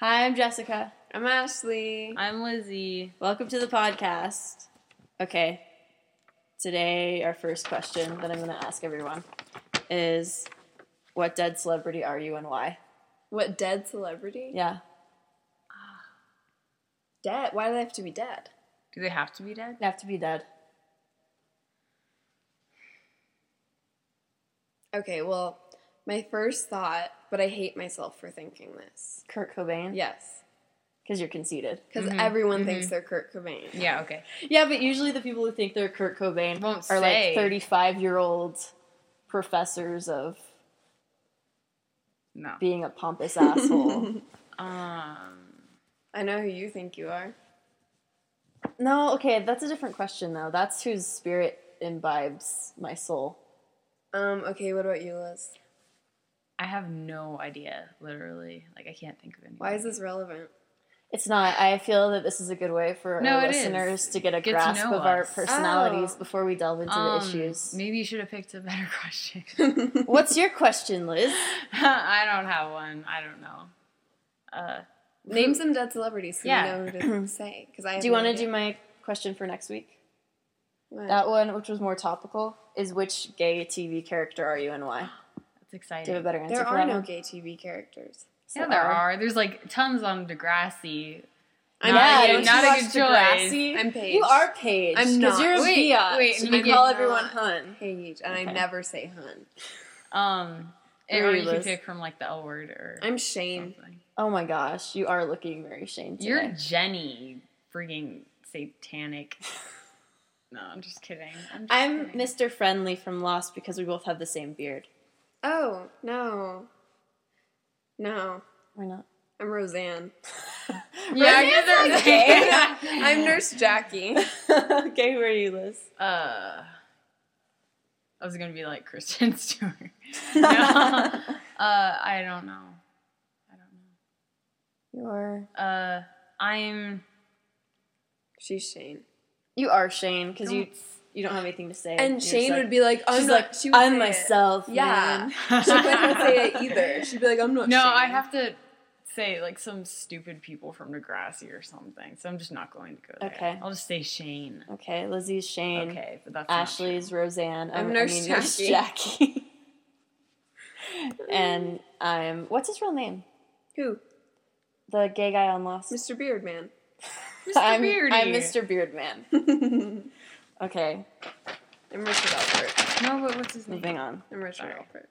Hi, I'm Jessica. I'm Ashley. I'm Lizzie. Welcome to the podcast. Okay, today our first question that I'm going to ask everyone is, what dead celebrity are you and why? What dead celebrity? Yeah. Dead? Why do they have to be dead? Do they have to be dead? They have to be dead. Okay, well, my first thought, but I hate myself for thinking this. Kurt Cobain? Yes. Because you're conceited. Because everyone thinks they're Kurt Cobain. Yeah, okay. Yeah, but usually the people who think they're Kurt Cobain Won't are say. like 35-year-old professors of No. being a pompous asshole. I know who you think you are. No, okay, that's a different question, though. That's whose spirit imbibes my soul. Okay, what about you, Liz? I have no idea, literally. Like, I can't think of anyone. Why is this relevant? It's not. I feel that this is a good way for No, our it listeners is. to get a Get to grasp know of our us. personalities Oh. before we delve into the issues. Maybe you should have picked a better question. What's your question, Liz? I don't have one. I don't know. Name some dead celebrities so Yeah. we know who to say. Do you want to do my question for next week? What? That one, which was more topical, is which gay TV character are you and why? That's exciting. Do you have a better answer There for are that no one? gay TV characters. Yeah, there are. There's like tons on Degrassi. Yeah, Not, don't not you a watch good choice. Degrassi? I'm Paige. You are Paige. I'm Because not. you're a Wait, biatch. wait, and you I'm call not. everyone hun. Paige, and Okay. I never say hun. Who are Or you, you could Liz? pick from like the L word or I'm Shane. something. Oh my gosh, you are looking very Shane today. You're Jenny, freaking satanic. No, I'm just kidding. I'm Mr. Friendly from Lost because we both have the same beard. Oh, no. No. Why not? I'm Roseanne. Yeah, I guess there's gay. I'm Nurse Jackie. Okay, who are you, Liz? I was gonna be like Kristen Stewart. No. I don't know. You're... I'm. She's Shane. You are Shane because Don't- you don't have anything to say. And You're Shane just would be like, she's she would say I'm it. myself, Yeah. man. She wouldn't say it either. She'd be like, I'm not No, Shane. I'd have to say like some stupid people from Degrassi or something. So I'm just not going to go there. Okay. I'll just say Shane. Okay, Lizzie's Shane. Okay, but that's not Ashley's Roseanne. I'm Nurse Nurse Jackie. And I'm... What's his real name? Who? The gay guy on Lost. Mr. Beardman. I'm Beardy. Mr. Beardman. Okay, I'm Richard Alpert. No, but what's his name? moving on. I'm Richard Sorry. Alpert.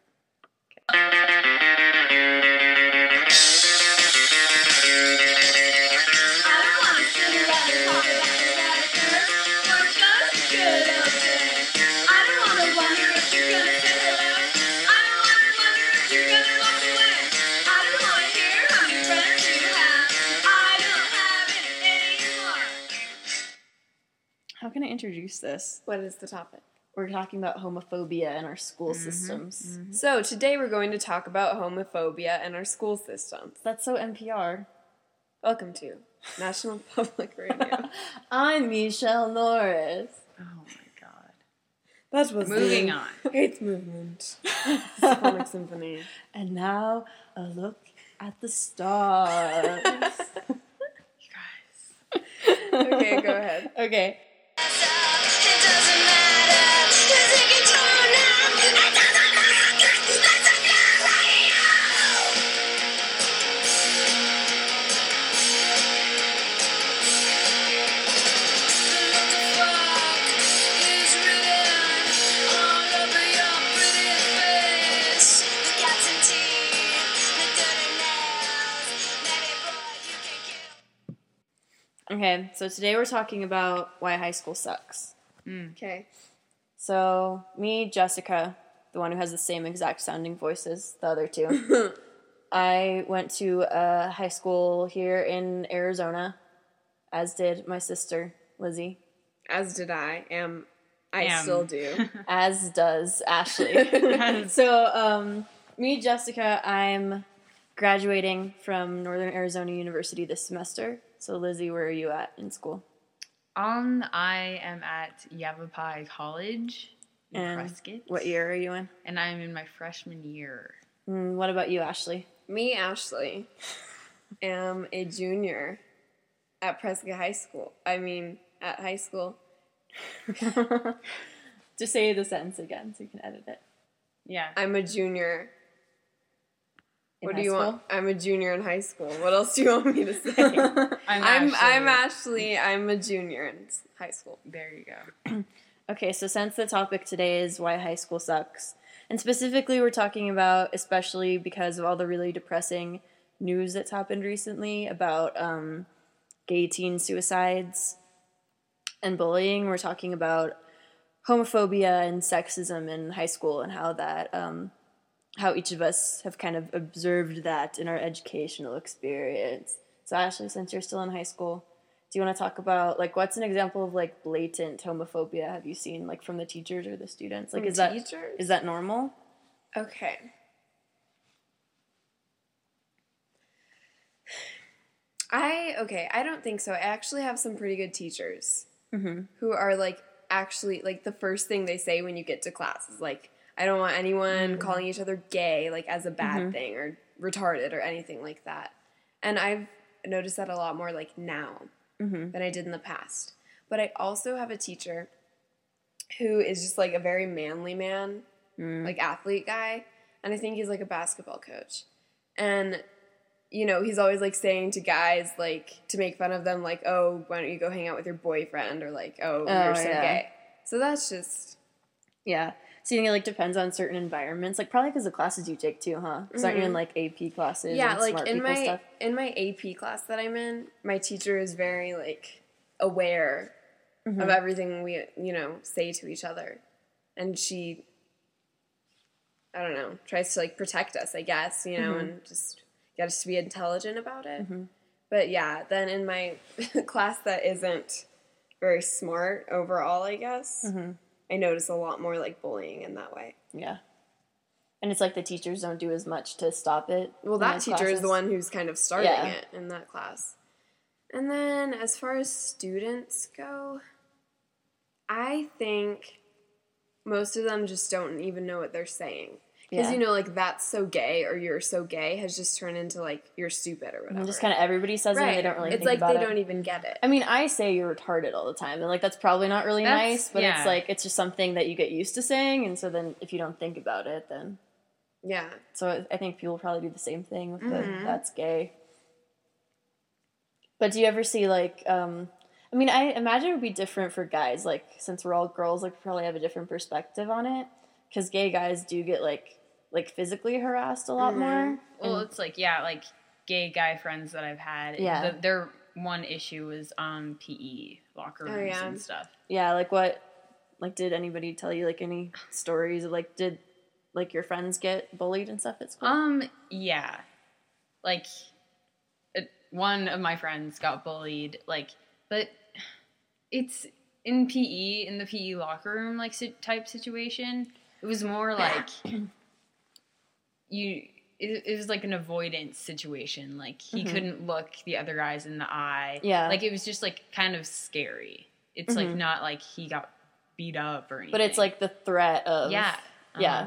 How can I introduce this? What is the topic? We're talking about homophobia in our school systems. So today we're going to talk about homophobia in our school systems. That's so NPR. Welcome to National Public Radio. I'm Michelle Norris. Oh my god. That was Moving the on. Hate movement. Symphonic Symphony. And now a look at the stars. You guys. Okay, go ahead. Okay. Okay, so today we're talking about why high school sucks. Okay. So, me, Jessica, the one who has the same exact sounding voice as the other two, I went to a high school here in Arizona, as did my sister, Lizzie, As did I. I still do. as does Ashley. So, me, Jessica, I'm graduating from Northern Arizona University this semester. So, Lizzie, where are you at in school? I am at Yavapai College in And Prescott. what year are you in? And I'm in my freshman year. What about you, Ashley? Me, Ashley. am a junior at Prescott High School. I mean, at high school. Just say the sentence again so you can edit it. Yeah. I'm a junior. In What high do you school? want? I'm a junior in high school. What else do you want me to say? I'm a junior in high school. There you go. Okay, so since the topic today is why high school sucks, and specifically we're talking about, especially because of all the really depressing news that's happened recently about gay teen suicides and bullying, we're talking about homophobia and sexism in high school and how that, how each of us have kind of observed that in our educational experience. So Ashley, since you're still in high school, do you want to talk about, like, what's an example of, like, blatant homophobia have you seen, like, from the teachers or the students? Like, From is teachers? that normal? Okay. I don't think so. I actually have some pretty good teachers who are, like, actually, like, the first thing they say when you get to class is, like, I don't want anyone calling each other gay, like, as a bad thing or retarded or anything like that. And I've noticed that a lot more, like, now than I did in the past. But I also have a teacher who is just, like, a very manly man, like, athlete guy. And I think he's, like, a basketball coach. And, you know, he's always, like, saying to guys, like, to make fun of them, like, oh, why don't you go hang out with your boyfriend? Or, like, oh you're so gay. So that's just... Yeah. So you think it, like, depends on certain environments? Like, probably because the classes you take, too, huh? Because aren't you in, like, AP classes Yeah, and like, smart in people my stuff? in my AP class that I'm in, my teacher is very, like, aware of everything we, you know, say to each other. And she, I don't know, tries to, like, protect us, I guess, you know, and just get us to be intelligent about it. But, yeah, then in my class that isn't very smart overall, I guess, I notice a lot more, like, bullying in that way. Yeah. And it's like the teachers don't do as much to stop it. Well, in that those teacher is classes. the one who's kind of starting Yeah. it in that class. And then as far as students go, I think most of them just don't even know what they're saying. Because, Yeah. you know, like, that's so gay or you're so gay has just turned into, like, you're stupid or whatever. And just kind of everybody says it and they don't really It's think like about they it. don't even get it. I mean, I say you're retarded all the time, and, like, that's probably not really nice, but yeah. it's, like, it's just something that you get used to saying, and so then if you don't think about it, then... Yeah. So I think people probably do the same thing with the that's gay. But do you ever see, like, I mean, I imagine it would be different for guys, like, since we're all girls, like, we probably have a different perspective on it, because gay guys do get, like physically harassed a lot more. Well, it's like, yeah, like gay guy friends that I've had. Yeah. Their one issue was PE locker rooms yeah. and stuff. Yeah, like, what, like, did anybody tell you, like, any stories of, like, did, like, your friends get bullied and stuff at school? Yeah. Like, one of my friends got bullied, like, but it's in PE, in the PE locker room, like, type situation. It was more like, it was like an avoidance situation. Like, he couldn't look the other guys in the eye. Yeah. Like, it was just, like, kind of scary. It's, like, not like he got beat up or anything. But it's, like, the threat of... Yeah. Yeah.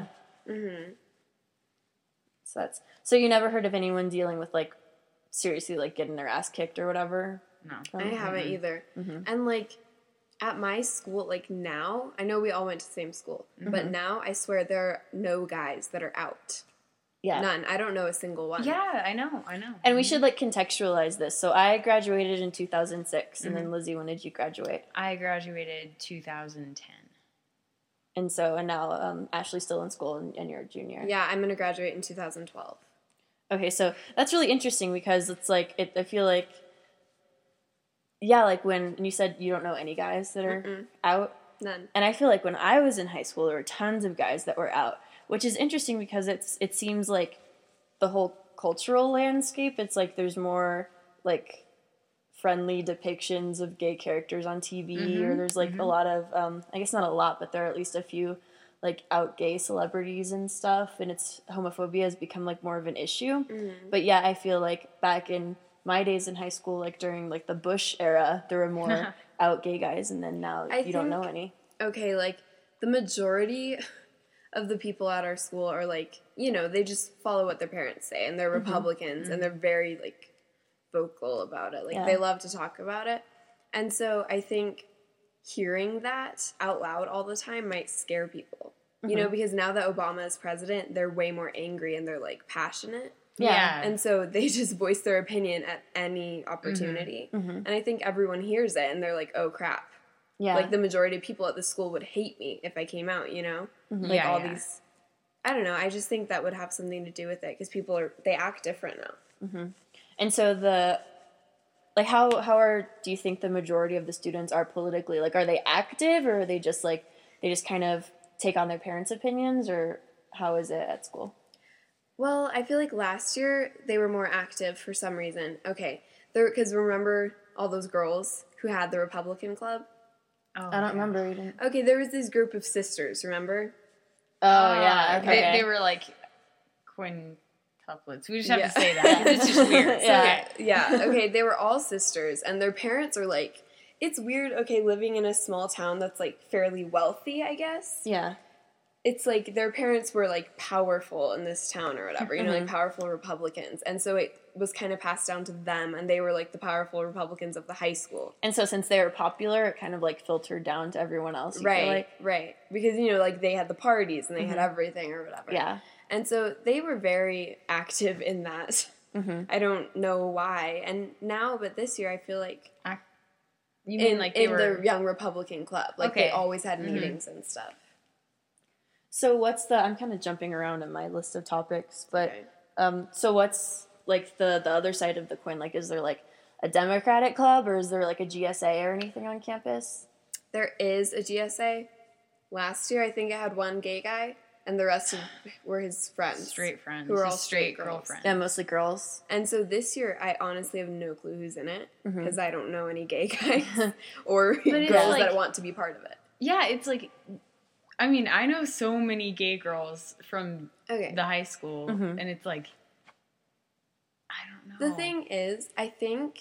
So you never heard of anyone dealing with, like, seriously, like, getting their ass kicked or whatever? No. I haven't either. And, like, at my school, like, now, I know we all went to the same school, but now I swear there are no guys that are out. Yeah. None. I don't know a single one. Yeah, I know. And we should, like, contextualize this. So I graduated in 2006, and then Lizzie, when did you graduate? I graduated 2010. And so, and now Ashley's still in school, and you're a junior. Yeah, I'm going to graduate in 2012. Okay, so that's really interesting because it's like, I feel like, yeah, like when you said you don't know any guys that are out. None. And I feel like when I was in high school, there were tons of guys that were out, which is interesting because it seems like the whole cultural landscape, it's like there's more, like, friendly depictions of gay characters on TV, or there's, like, a lot of, I guess not a lot, but there are at least a few, like, out gay celebrities and stuff, and homophobia has become, like, more of an issue. But yeah, I feel like back in my days in high school, like, during, like, the Bush era, there were more out gay guys, and then now you don't know any. Okay, like, the majority of the people at our school are, like, you know, they just follow what their parents say, and they're Republicans, and they're very, like, vocal about it. Like, Yeah. they love to talk about it. And so I think hearing that out loud all the time might scare people. You know, because now that Obama is president, they're way more angry and they're, like, passionate. Yeah. And so they just voice their opinion at any opportunity. And I think everyone hears it and they're like, oh, crap. Yeah. Like, the majority of people at the school would hate me if I came out, you know? Like, Yeah, all yeah. these... I don't know. I just think that would have something to do with it because people they act different now. And so do you think the majority of the students are politically, like, are they active, or are they just, like, they just kind of take on their parents' opinions, or how is it at school? Well, I feel like last year they were more active for some reason. Okay, because remember all those girls who had the Republican Club? Oh, I don't remember reading. Okay, there was this group of sisters, remember? Oh, yeah, okay. They were like quintuplets. We just have to say that. It's just weird. Yeah. Okay. Yeah, okay, they were all sisters, and their parents are like, it's weird, okay, living in a small town that's, like, fairly wealthy, I guess. Yeah. It's like their parents were, like, powerful in this town or whatever, you know, like, powerful Republicans. And so it was kind of passed down to them, and they were, like, the powerful Republicans of the high school. And so since they were popular, it kind of, like, filtered down to everyone else, you feel like? Right. Because, you know, like, they had the parties, and they had everything or whatever. Yeah. And so they were very active in that. I don't know why. And now, but this year, I feel like... You mean like they in were... the Young Republican Club. Like, they Okay. always had meetings and stuff. So I'm kind of jumping around in my list of topics, but, Okay. so what's, like, the other side of the coin? Like, is there, like, a Democratic club, or is there, like, a GSA or anything on campus? There is a GSA. Last year, I think it had one gay guy, and the rest were his friends. Straight friends. Who were all Just straight straight girls. girlfriends. Yeah, mostly girls. And so this year, I honestly have no clue who's in it, because I don't know any gay guys or it's girls like- that want to be part of it. Yeah, it's like... I mean, I know so many gay girls from Okay. the high school, and it's like... I don't know. The thing is, I think...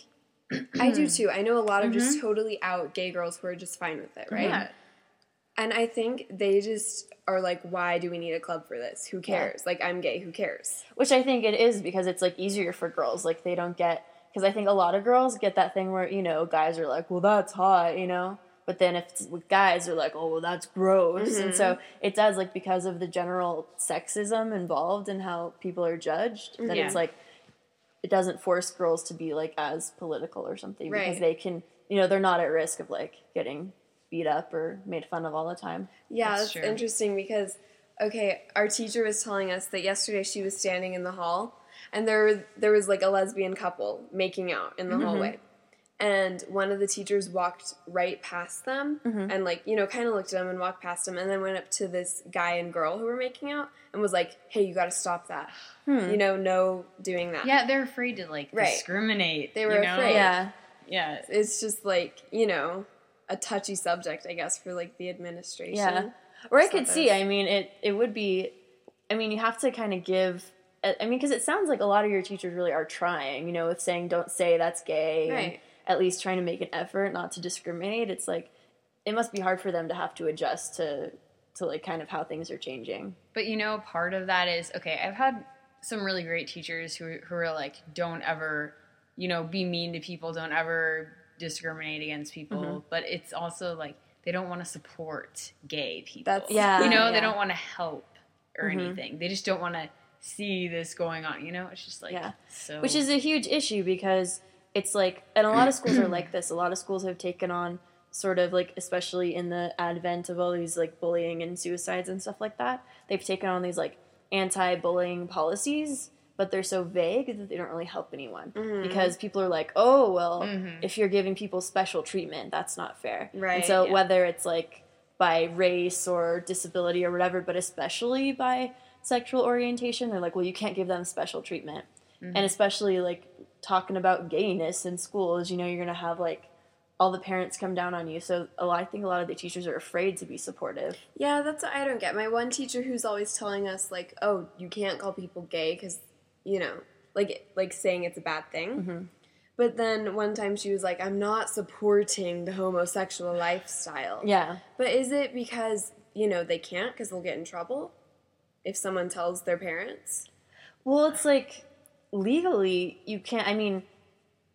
I do too. I know a lot of just totally out gay girls who are just fine with it, right? Yeah. And I think they just are like, why do we need a club for this? Who cares? Like, I'm gay. Who cares? Which I think it is, because it's, like, easier for girls. Like, they don't get... Because I think a lot of girls get that thing where, you know, guys are like, well, that's hot, you know? But then if it's with guys, they're like, oh, well, that's gross. And so it does, like, because of the general sexism involved in how people are judged, that Yeah. it's, like, it doesn't force girls to be, like, as political or something. Because Right. they can, you know, they're not at risk of, like, getting beat up or made fun of all the time. Yeah, That's that's true. interesting because, okay, our teacher was telling us that yesterday she was standing in the hall and there was like a lesbian couple making out in the hallway. And one of the teachers walked right past them and, like, you know, kind of looked at them and walked past them and then went up to this guy and girl who were making out and was like, hey, you got to stop that. You know, no doing that. Yeah, they're afraid to, like, Right. discriminate. They were you know? afraid. Yeah. Yeah. It's just like, you know, a touchy subject, I guess, for, like, the administration. Yeah. Or I could Stuff see, is. I mean, it would be, I mean, you have to kind of give, I mean, because it sounds like a lot of your teachers really are trying, you know, with saying, don't say that's gay. And Right. at least trying to make an effort not to discriminate. It's like, it must be hard for them to have to adjust to like, kind of how things are changing. But, you know, part of that is, okay, I've had some really great teachers who are like, don't ever, you know, be mean to people, don't ever discriminate against people. But it's also like, they don't want to support gay people. That's- Yeah. You know, yeah. they don't want to help or anything. They just don't want to see this going on, you know? It's just like, Yeah. so... Which is a huge issue because it's like, and a lot of schools are like this. A lot of schools have taken on sort of like, especially in the advent of all these like bullying and suicides and stuff like that, they've taken on these like anti-bullying policies, but they're so vague that they don't really help anyone because people are like, oh, well, if you're giving people special treatment, that's not fair. Right, And so yeah. whether it's like by race or disability or whatever, but especially by sexual orientation, they're like, well, you can't give them special treatment. And especially like talking about gayness in schools, you know, you're going to have like all the parents come down on you. So I think a lot of the teachers are afraid to be supportive. Yeah, that's what I don't get. My one teacher who's always telling us, like, oh, you can't call people gay because, you know, like saying it's a bad thing. But then one time she was like, I'm not supporting the homosexual lifestyle. Yeah. But is it because, you know, they can't because they'll get in trouble if someone tells their parents? Well, it's like legally you can't, I mean,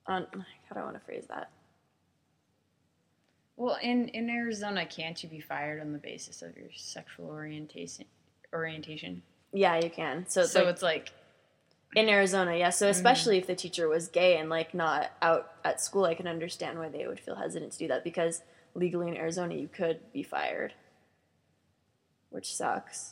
How do I want to phrase that? Well, in Arizona, can't you be fired on the basis of your sexual orientation? Yeah, you can. So it's like in Arizona, yeah. So especially if the teacher was gay and like not out at school, I can understand why they would feel hesitant to do that, because legally in Arizona you could be fired, which sucks.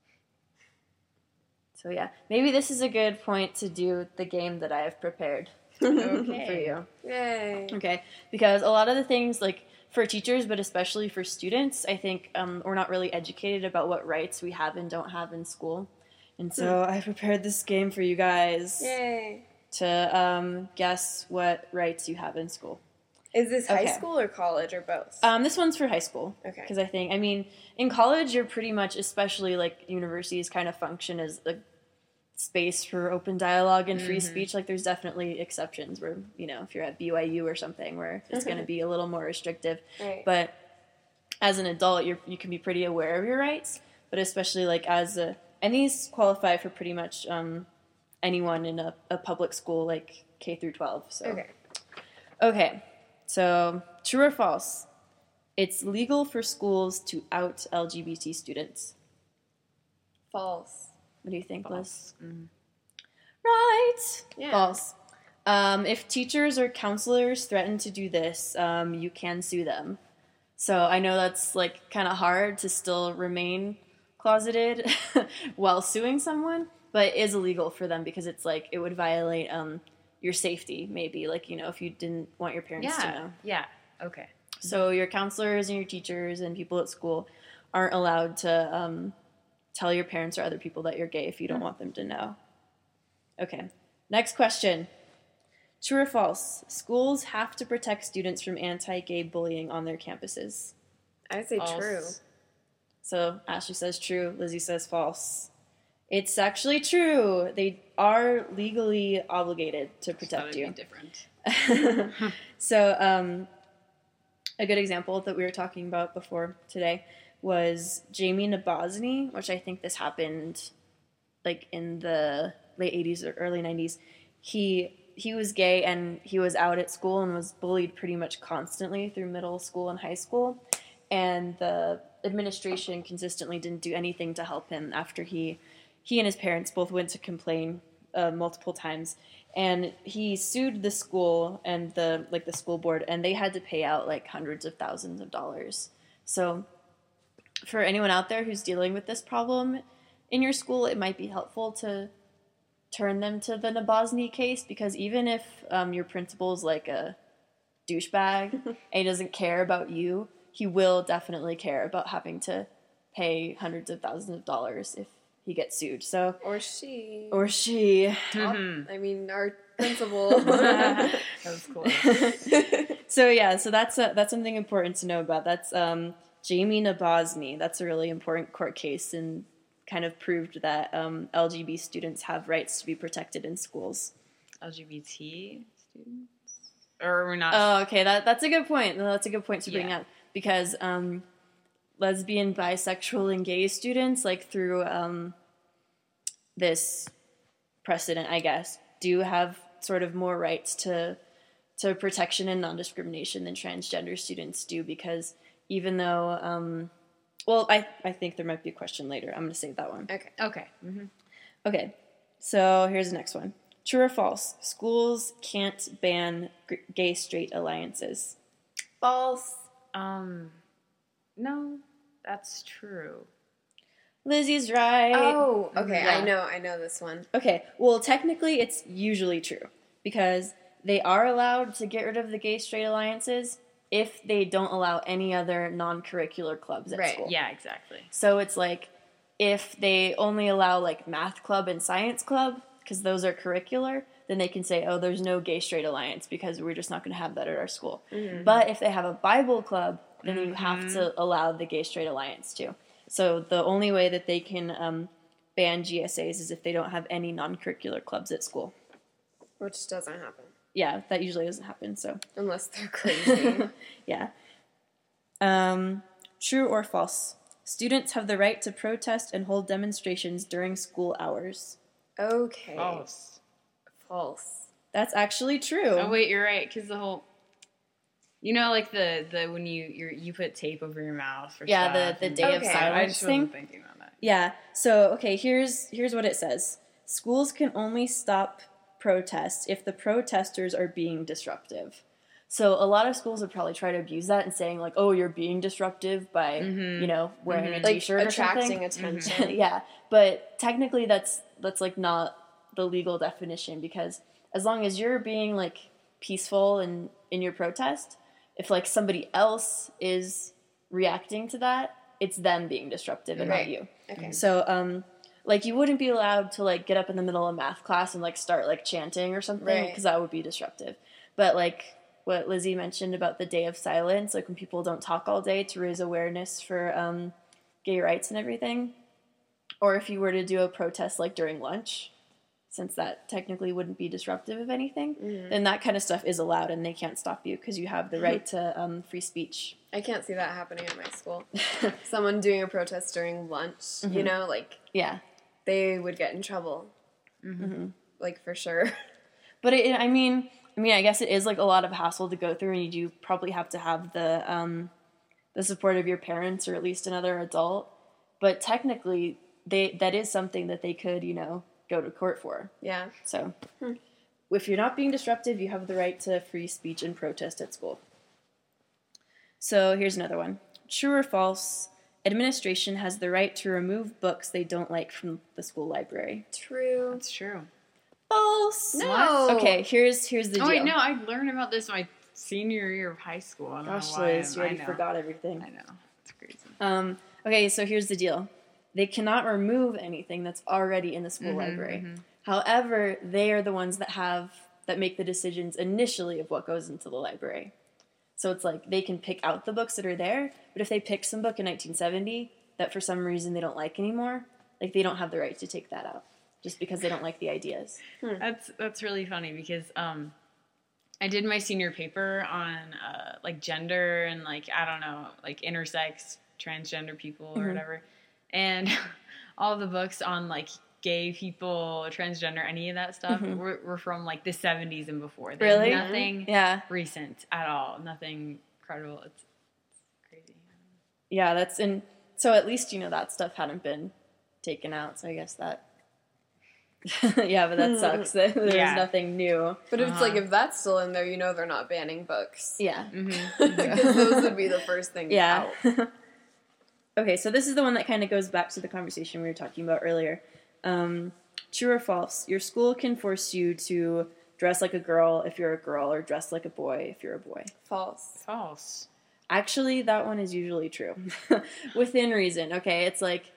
So yeah, maybe this is a good point to do the game that I have prepared okay. for you. Yay. Okay, because a lot of the things, like for teachers, but especially for students, I think we're not really educated about what rights we have and don't have in school. And so I prepared this game for you guys Yay. to guess what rights you have in school. Is this high Okay. school or college or both? This one's for high school. Okay. Because I mean, in college, you're pretty much, especially like universities kind of function as a space for open dialogue and free speech. Like there's definitely exceptions where, you know, if you're at BYU or something where it's going to be a little more restrictive. Right. But as an adult, you can be pretty aware of your rights. But especially like and these qualify for pretty much anyone in a public school like K through 12. So. Okay. So true or false? It's legal for schools to out LGBT students. False. What do you think, Liz? Mm. Right. Yeah. False. If teachers or counselors threaten to do this, you can sue them. So I know that's like kind of hard to still remain closeted while suing someone, but it is illegal for them because it's like it would violate your safety, maybe, like, you know, if you didn't want your parents to know. Yeah. Okay. So your counselors and your teachers and people at school aren't allowed to tell your parents or other people that you're gay if you don't want them to know. Okay. Next question. True or false? Schools have to protect students from anti-gay bullying on their campuses. I would say False. true. So Ashley says true. Lizzie says false. It's actually true. They are legally obligated to protect you. Be different. So, a good example that we were talking about before today was Jamie Nabozny, which I think this happened like in the late 80s or early 90s. He was gay and he was out at school and was bullied pretty much constantly through middle school and high school. And the administration consistently didn't do anything to help him after he and his parents both went to complain multiple times. And he sued the school and the school board, and they had to pay out like hundreds of thousands of dollars. So for anyone out there who's dealing with this problem in your school, it might be helpful to turn them to the Nabozny case, because even if your principal's like a douchebag and he doesn't care about you, he will definitely care about having to pay hundreds of thousands of dollars if he gets sued. So Or she. Mm-hmm. I mean, our principal. That was cool. So yeah, so that's something important to know about. That's Jamie Nabozny. That's a really important court case and kind of proved that LGBT students have rights to be protected in schools. LGBT students? Or we're not... Oh, okay. That's a good point. That's a good point to bring Yeah. up, because lesbian, bisexual, and gay students, like through this precedent, I guess, do have sort of more rights to protection and non-discrimination than transgender students do, because even though, well, I think there might be a question later. I'm going to save that one. Okay. Mm-hmm. Okay, so here's the next one. True or false? Schools can't ban gay-straight alliances. False. No, that's true. Lizzie's right. Oh, okay. Yeah. I know this one. Okay, well, technically it's usually true, because they are allowed to get rid of the gay-straight alliances if they don't allow any other non-curricular clubs at Right, school. Yeah, exactly. So it's like, if they only allow like math club and science club, because those are curricular, then they can say, oh, there's no gay-straight alliance because we're just not going to have that at our school. Mm-hmm. But if they have a Bible club, then you have to allow the gay-straight alliance too. So the only way that they can ban GSAs is if they don't have any non-curricular clubs at school. Which doesn't happen. Yeah, that usually doesn't happen, so. Unless they're crazy. Yeah. True or false? Students have the right to protest and hold demonstrations during school hours. Okay. False. False. That's actually true. Oh wait, you're right, because the whole, like the when you put tape over your mouth or stuff. The day of Okay. silence I just thing. wasn't thinking about that. Yeah. So, okay, here's what it says. Schools can only stop protests if the protesters are being disruptive. So a lot of schools would probably try to abuse that and saying like, "Oh, you're being disruptive by, wearing a Like t-shirt or attracting something." attention. Yeah. But technically that's like not the legal definition, because as long as you're being like peaceful in your protest, if like somebody else is reacting to that, it's them being disruptive and not you. Okay. So, like, you wouldn't be allowed to, like, get up in the middle of math class and, like, start, like, chanting or something, because that would be disruptive. But, like, what Lizzie mentioned about the day of silence, like, when people don't talk all day to raise awareness for gay rights and everything, or if you were to do a protest, like, during lunch, since that technically wouldn't be disruptive of anything, then that kind of stuff is allowed, and they can't stop you, because you have the right to free speech. I can't see that happening at my school. Someone doing a protest during lunch, like... Yeah. They would get in trouble. Like, for sure. But I mean, I guess it is like a lot of hassle to go through, and you do probably have to have the support of your parents or at least another adult. But technically, that is something that they could, go to court for. Yeah. So, if you're not being disruptive, you have the right to free speech and protest at school. So here's another one. True or false? Administration has the right to remove books they don't like from the school library. True. That's true. False. No. Okay, here's the deal. Oh wait, no, I learned about this my senior year of high school. I don't Gosh, know why. Liz, you already forgot everything. I know. It's crazy. Okay, so here's the deal. They cannot remove anything that's already in the school library. However, they are the ones that make the decisions initially of what goes into the library. So it's like they can pick out the books that are there, but if they pick some book in 1970 that for some reason they don't like anymore, like they don't have the right to take that out just because they don't like the ideas. That's really funny because I did my senior paper on like gender and like I don't know, like intersex, transgender people or whatever, and all the books on like gay people, transgender, any of that stuff were from like the 70s and before. There's Really? nothing recent at all. Nothing credible. It's crazy. Yeah, so at least that stuff hadn't been taken out. So I guess that. Yeah, but that sucks. There's nothing new. But it's like if that's still in there, they're not banning books. Yeah. Because those would be the first things out. Okay, so this is the one that kind of goes back to the conversation we were talking about earlier. True or false? Your school can force you to dress like a girl if you're a girl, or dress like a boy if you're a boy. False. False. Actually, that one is usually true. Within reason, okay? It's like,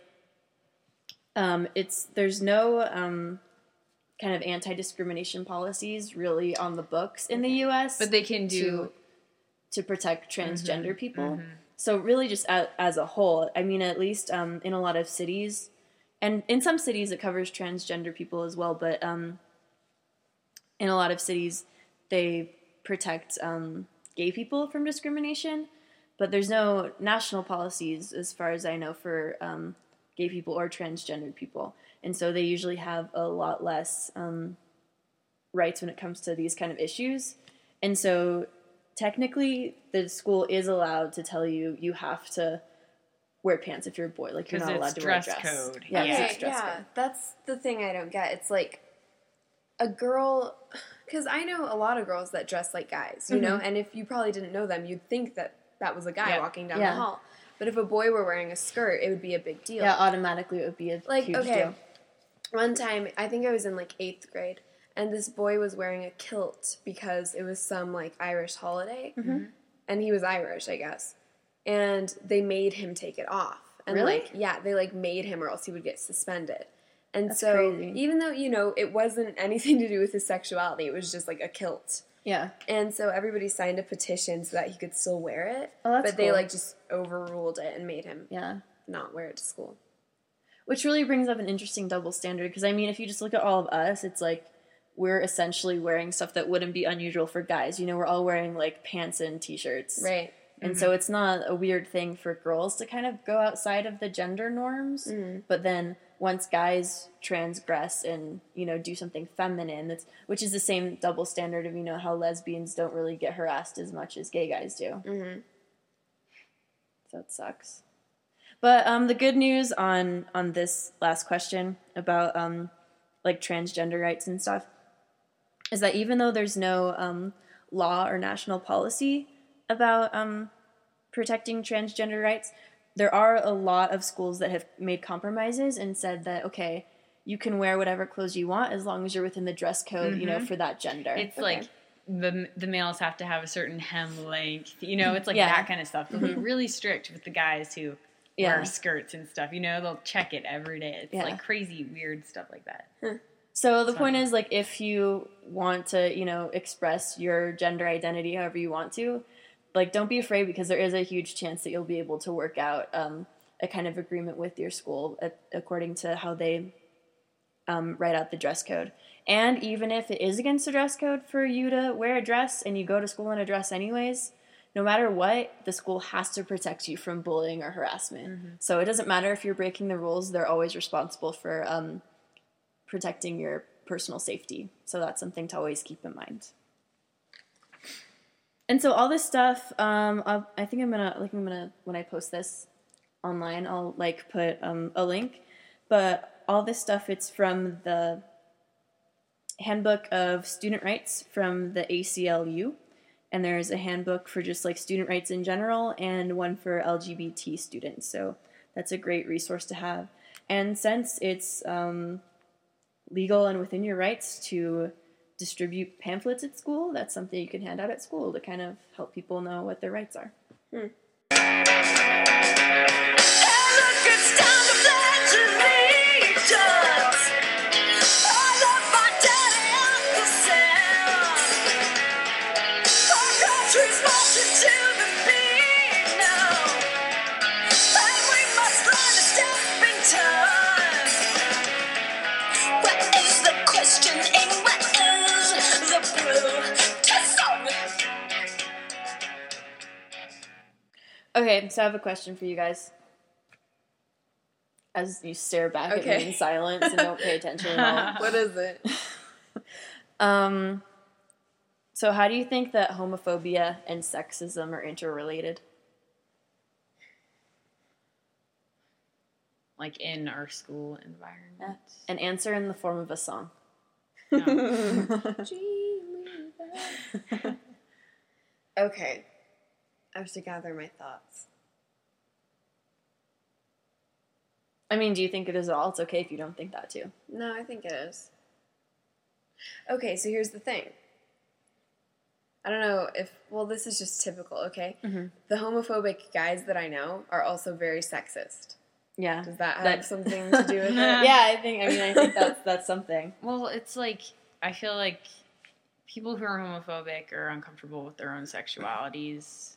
there's no kind of anti-discrimination policies really on the books in the U.S. But they can do... To protect transgender people. So really just as a whole, I mean, at least in a lot of cities, and in some cities it covers transgender people as well, but in a lot of cities they protect gay people from discrimination, but there's no national policies as far as I know for gay people or transgendered people. And so they usually have a lot less rights when it comes to these kind of issues. And so technically the school is allowed to tell you have to wear pants if you're a boy. Like, you're not allowed to wear a dress. Code. Yeah, Okay, it's dress code. That's the thing I don't get. It's like a girl, because I know a lot of girls that dress like guys, you know, and if you probably didn't know them, you'd think that was a guy walking down the hall. But if a boy were wearing a skirt, it would be a big deal. Yeah, automatically it would be a huge deal. One time, I think I was in like 8th grade, and this boy was wearing a kilt because it was some like Irish holiday, and he was Irish, I guess. And they made him take it off. And Really? They made him, or else he would get suspended. And That's so, crazy. even though, it wasn't anything to do with his sexuality, it was just like a kilt. Yeah. And so everybody signed a petition so that he could still wear it. Oh, that's but they cool. just overruled it and made him not wear it to school. Which really brings up an interesting double standard, because I mean, if you just look at all of us, it's like we're essentially wearing stuff that wouldn't be unusual for guys. We're all wearing like pants and t-shirts. Right. And so it's not a weird thing for girls to kind of go outside of the gender norms, but then once guys transgress and, you know, do something feminine, which is the same double standard of, you know, how lesbians don't really get harassed as much as gay guys do. Mm-hmm. So it sucks. But the good news on this last question about like transgender rights and stuff is that even though there's no law or national policy about protecting transgender rights, there are a lot of schools that have made compromises and said that, okay, you can wear whatever clothes you want as long as you're within the dress code, you know, for that gender. It's like the males have to have a certain hem length, you know, it's like that kind of stuff. They'll be really strict with the guys who wear skirts and stuff, you know, they'll check it every day. It's like crazy, weird stuff like that. So the point is, like, if you want to, you know, express your gender identity however you want to, like, don't be afraid, because there is a huge chance that you'll be able to work out a kind of agreement with your school according to how they write out the dress code. And even if it is against the dress code for you to wear a dress and you go to school in a dress anyways, no matter what, the school has to protect you from bullying or harassment. So it doesn't matter if you're breaking the rules, they're always responsible for protecting your personal safety. So that's something to always keep in mind. And so all this stuff, I think I'm gonna when I post this online, I'll like put a link. But all this stuff, it's from the Handbook of Student Rights from the ACLU, and there's a handbook for just like student rights in general, and one for LGBT students. So that's a great resource to have. And since it's legal and within your rights to distribute pamphlets at school, that's something you can hand out at school to kind of help people know what their rights are. Okay, so I have a question for you guys. As you stare back at me in silence and don't pay attention at all. What is it? So how do you think that homophobia and sexism are interrelated? Like in our school environment. An answer in the form of a song. No. Okay. I have to gather my thoughts. I mean, do you think it is at all? It's okay if you don't think that too. No, I think it is. Okay, so here's the thing. I don't know if, well, this is just typical, okay? The homophobic guys that I know are also very sexist. Yeah. Does that have something to do with it? Yeah, I think that's something. Well, it's like, I feel like people who are homophobic are uncomfortable with their own sexualities.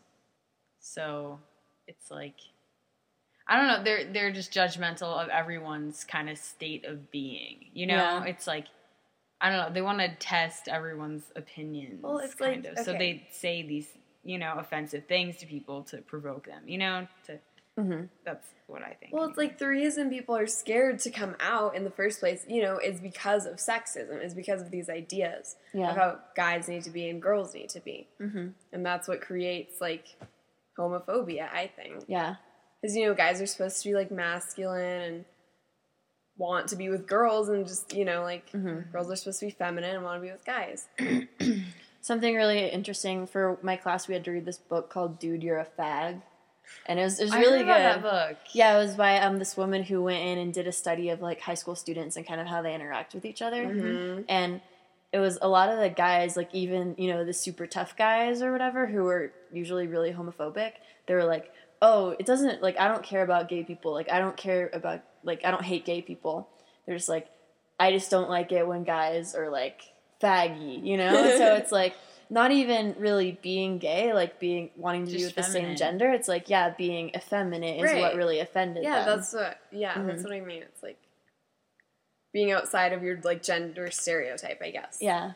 So it's like, I don't know, they're just judgmental of everyone's kind of state of being. You know? Yeah. It's like, I don't know, they want to test everyone's opinions. Well, it's kind like, of. So they say these, you know, offensive things to people to provoke them, you know? That's what I think. Well, it's like the reason people are scared to come out in the first place, you know, is because of sexism, is because of these ideas of how guys need to be and girls need to be. And that's what creates, like, homophobia, I think. Yeah. Because, you know, guys are supposed to be, like, masculine and want to be with girls, and just, you know, like, girls are supposed to be feminine and want to be with guys. Something really interesting, for my class, we had to read this book called Dude, You're a Fag. And it was really good. I heard about that book. Yeah, it was by this woman who went in and did a study of, like, high school students and kind of how they interact with each other. And it was a lot of the guys, like, even, you know, the super tough guys or whatever, who were usually really homophobic. They were like, oh, it doesn't, like, I don't care about gay people. Like, I don't care about, like, I don't hate gay people. They're just like, I just don't like it when guys are, like, faggy, you know? So it's like, not even really being gay, like wanting to be with the same gender. It's like, yeah, being effeminate is what really offended them. That's what, that's what I mean. It's like being outside of your, like, gender stereotype, I guess. Yeah.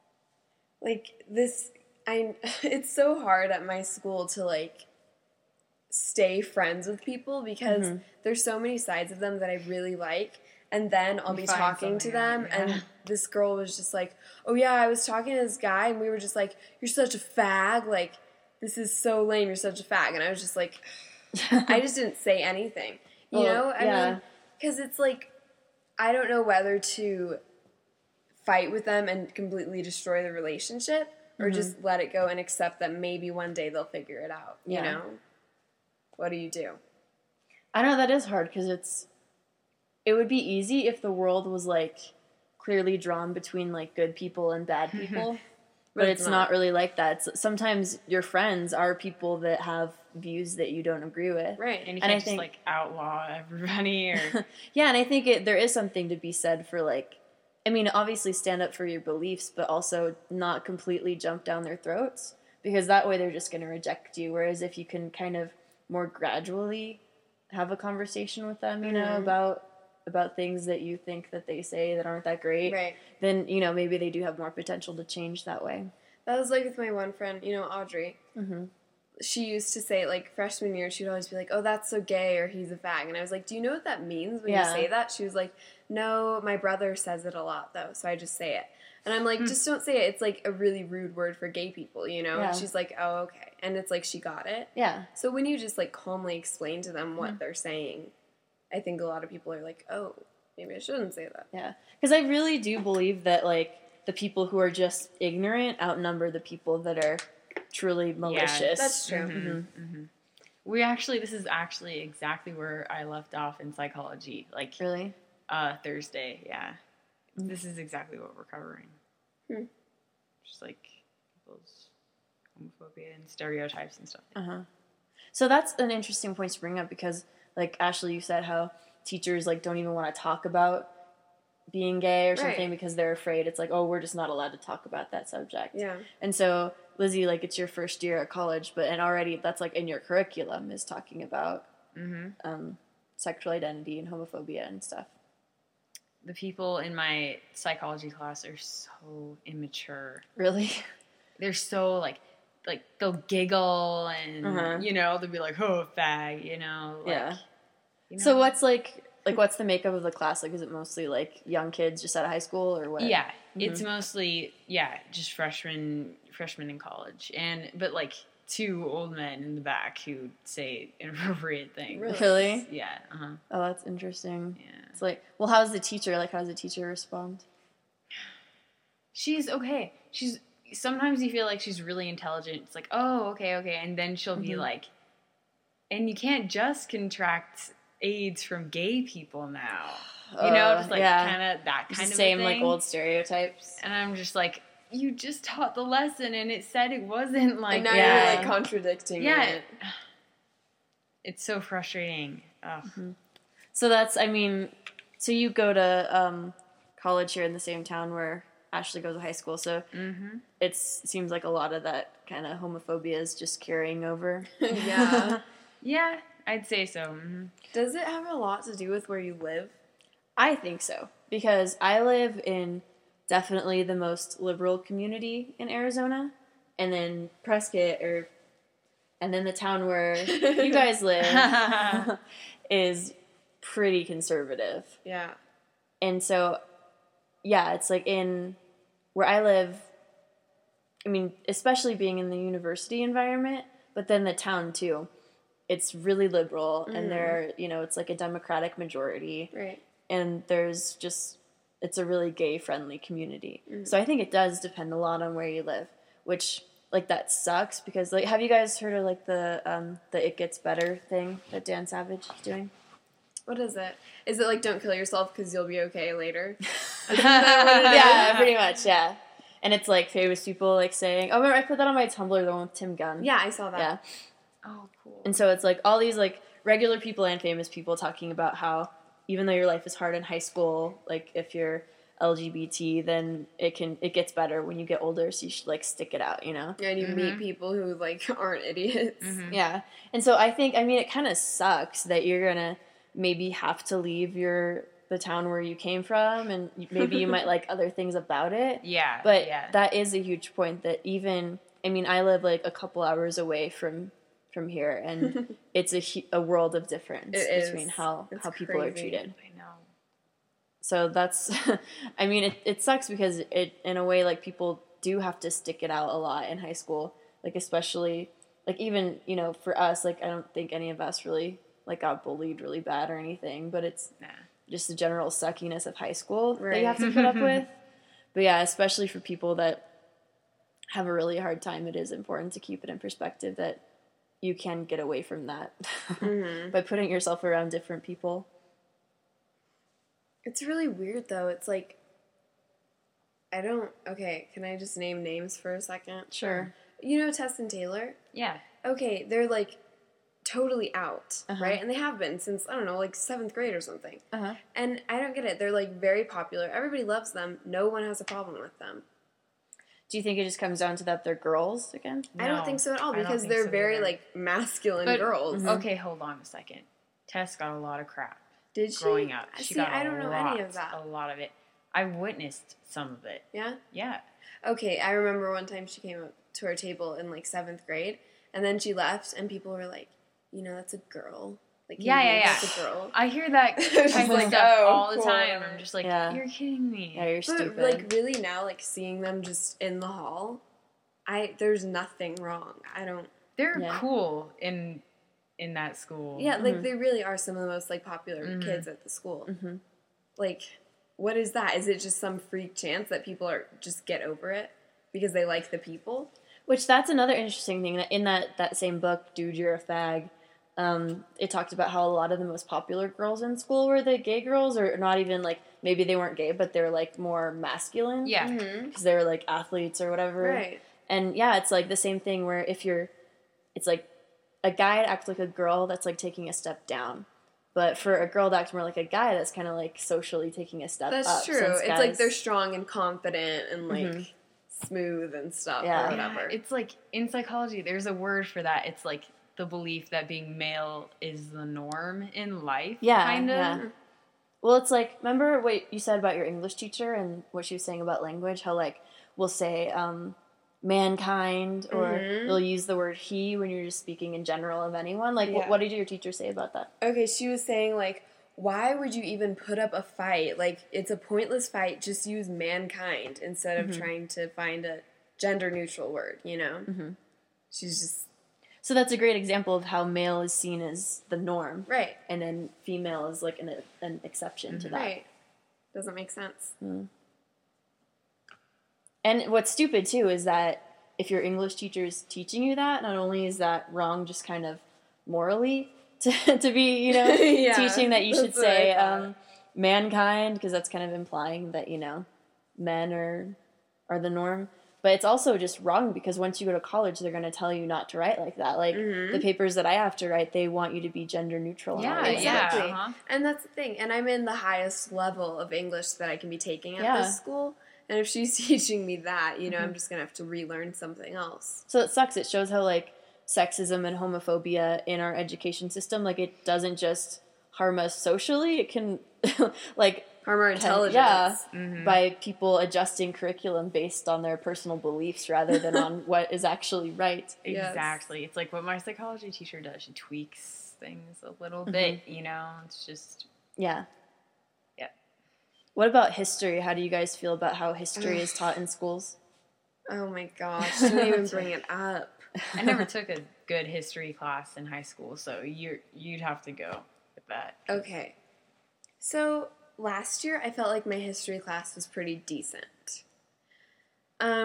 Like, it's so hard at my school to, like, stay friends with people because there's so many sides of them that I really like, and then I'll be find talking to something them, out, yeah. and this girl was just like, oh yeah, I was talking to this guy, and we were just like, you're such a fag, like, this is so lame, you're such a fag, and I was just like, I just didn't say anything, you know? I mean, because it's like, I don't know whether to fight with them and completely destroy the relationship, or just let it go and accept that maybe one day they'll figure it out, you know? What do you do? I know that is hard because it would be easy if the world was like clearly drawn between like good people and bad people, but it's not really like that. Sometimes your friends are people that have views that you don't agree with, Right? And you can't just like outlaw everybody, or yeah. And I think there is something to be said for like, I mean, obviously stand up for your beliefs, but also not completely jump down their throats, because that way they're just going to reject you. Whereas if you can kind of more gradually have a conversation with them, you know, about things that you think that they say that aren't that great, Right. then, you know, maybe they do have more potential to change that way. That was like with my one friend, you know, Audrey. She used to say, like, freshman year, she'd always be like, oh, that's so gay, or he's a fag. And I was like, do you know what that means when you say that? She was like, no, my brother says it a lot, though, so I just say it. And I'm like, just don't say it. It's, like, a really rude word for gay people, you know? Yeah. And she's like, oh, okay. And it's like she got it. Yeah. So when you just, like, calmly explain to them what they're saying, I think a lot of people are like, oh, maybe I shouldn't say that. Yeah. Because I really do believe that, like, the people who are just ignorant outnumber the people that are truly malicious. That's true. this is actually exactly where I left off in psychology. Like, Really? Thursday, yeah. This is exactly what we're covering. Just like people's homophobia and stereotypes and stuff. So that's an interesting point to bring up because, like, Ashley, you said how teachers, like, don't even want to talk about being gay or something because they're afraid. It's like, oh, we're just not allowed to talk about that subject. Yeah. And so, Lizzie, like, it's your first year at college, and already that's, like, in your curriculum is talking about sexual identity and homophobia and stuff. The people in my psychology class are so immature. Really? They're so, like they'll giggle and, you know, they'll be like, oh, fag, you know? Like, Yeah. You know? So what's, what's the makeup of the class? Like, is it mostly, like, young kids just out of high school or what? Yeah. It's mostly, just freshmen in college. But, like, 2 old men in the back who say inappropriate things. Really? Yeah. Oh, that's interesting. Yeah. It's like, well, how's the teacher? Like, how does the teacher respond? She's okay. Sometimes you feel like she's really intelligent. It's like, oh, okay. And then she'll be like, and you can't just contract AIDS from gay people now. You know, just like kind of that kind of same thing. like old stereotypes. And I'm just like, you just taught the lesson and it said it wasn't like and now you're like contradicting it. It's so frustrating. Ugh. So so you go to college here in the same town where Ashley goes to high school, so it seems like a lot of that kind of homophobia is just carrying over. Yeah. Yeah, I'd say so. Does it have a lot to do with where you live? I think so, because I live in definitely the most liberal community in Arizona, and then Prescott, and then the town where you guys live is pretty conservative. Yeah. And so, yeah, it's like in where I live, I mean, especially being in the university environment, but then the town too, it's really liberal and it's like a Democratic majority. Right. And it's a really gay friendly community. So I think it does depend a lot on where you live, which like that sucks because like, have you guys heard of like the It Gets Better thing that Dan Savage is doing? What is it? Is it like don't kill yourself because you'll be okay later? Yeah, pretty much, yeah. And it's like famous people like saying, oh, remember I put that on my Tumblr, the one with Tim Gunn. Yeah, I saw that. Yeah. Oh, cool. And so it's like all these like regular people and famous people talking about how even though your life is hard in high school, like if you're LGBT, then it gets better when you get older, so you should like stick it out, you know? Yeah, and you meet people who like aren't idiots. Yeah. And so I think, I mean, it kind of sucks that you're gonna maybe have to leave the town where you came from, and maybe you might like other things about it. Yeah. But that is a huge point that even, I mean, I live like a couple hours away from here, and it's a world of difference between how people are treated. I know. So that's, I mean, it sucks because it, in a way, like, people do have to stick it out a lot in high school. Like, especially, like, even, you know, for us, like, I don't think any of us really, like, got bullied really bad or anything, but it's just the general suckiness of high school that you have to put up with. But yeah, especially for people that have a really hard time, it is important to keep it in perspective that you can get away from that by putting yourself around different people. It's really weird, though. It's like, okay, can I just name names for a second? Sure. You know Tess and Taylor? Yeah. Okay, they're, like, totally out, right? And they have been since, I don't know, like, 7th grade or something. And I don't get it. They're, like, very popular. Everybody loves them. No one has a problem with them. Do you think it just comes down to that they're girls again? I don't think so at all, because they're very, like, masculine girls. Okay, hold on a second. Tess got a lot of crap. Did she? Growing up. She got I don't know any of that. A lot of it. I witnessed some of it. Yeah? Yeah. Okay, I remember one time she came up to our table in, like, 7th grade, and then she left, and people were like, you know, that's a girl. Like, Yeah. That's a girl. I hear that type of stuff all the time. I'm just like, you're kidding me. Yeah, you're stupid. But, like, really now, like, seeing them just in the hall, there's nothing wrong. They're cool in that school. Yeah, like, they really are some of the most, like, popular kids at the school. Like, what is that? Is it just some freak chance that people just get over it because they like the people? Which, that's another interesting thing. That in that same book, Dude, You're a Fag, it talked about how a lot of the most popular girls in school were the gay girls, or not even, like, maybe they weren't gay, but they're, like, more masculine. Yeah. Because they're, like, athletes or whatever. Right. And, yeah, it's, like, the same thing where it's, like, a guy acts like a girl, that's, like, taking a step down. But for a girl to act more like a guy, that's kind of, like, socially taking a step up. That's true. It's like they're strong and confident and, like, smooth and stuff or whatever. It's like, in psychology, there's a word for that. It's like the belief that being male is the norm in life, kind of. Yeah. Well, it's like, remember what you said about your English teacher and what she was saying about language? How, like, we'll say mankind, or you'll use the word he when you're just speaking in general of anyone. Like, what did your teacher say about that? Okay, she was saying, like, why would you even put up a fight? Like, it's a pointless fight. Just use mankind instead of trying to find a gender-neutral word, you know? She's just... So that's a great example of how male is seen as the norm. Right. And then female is, like, an exception to that. Right. Doesn't make sense. And what's stupid, too, is that if your English teacher is teaching you that, not only is that wrong just kind of morally to be, you know, teaching that you should say mankind, because that's kind of implying that, you know, men are the norm. But it's also just wrong because once you go to college, they're going to tell you not to write like that. Like, the papers that I have to write, they want you to be gender neutral. Yeah, exactly. And that's the thing. And I'm in the highest level of English that I can be taking at this school. And if she's teaching me that, you know, I'm just going to have to relearn something else. So it sucks. It shows how, like, sexism and homophobia in our education system, like, it doesn't just harm us socially. It can, like... harm our intelligence. By people adjusting curriculum based on their personal beliefs rather than on what is actually right. Exactly. Yes. It's like what my psychology teacher does. She tweaks things a little bit, you know? It's just... Yeah. What about history? How do you guys feel about how history is taught in schools? Oh my gosh, don't even bring it up. I never took a good history class in high school, so you'd have to go with that. Okay. So, last year I felt like my history class was pretty decent. How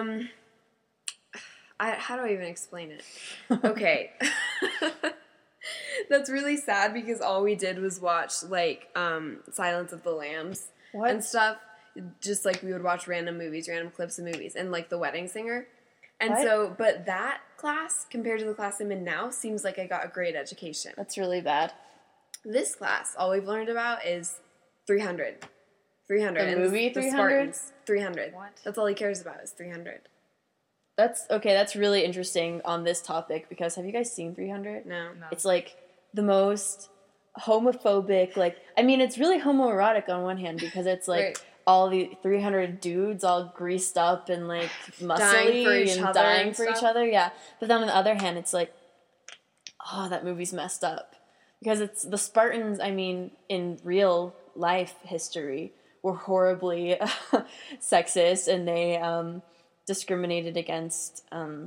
do I even explain it? Okay. That's really sad because all we did was watch, like, Silence of the Lambs. And stuff, just like we would watch random movies, random clips of movies, and like The Wedding Singer. And so, but that class, compared to the class I'm in now, seems like I got a great education. That's really bad. This class, all we've learned about is 300. 300. The movie 300? 300. What? That's all he cares about is 300. That's really interesting on this topic, because have you guys seen 300? No. It's like the most... homophobic, like, I mean, it's really homoerotic on one hand because it's like all the 300 dudes all greased up and like muscly dying for each other, but then on the other hand, it's like, oh, that movie's messed up because it's the Spartans. I mean, in real life history, were horribly sexist, and they discriminated against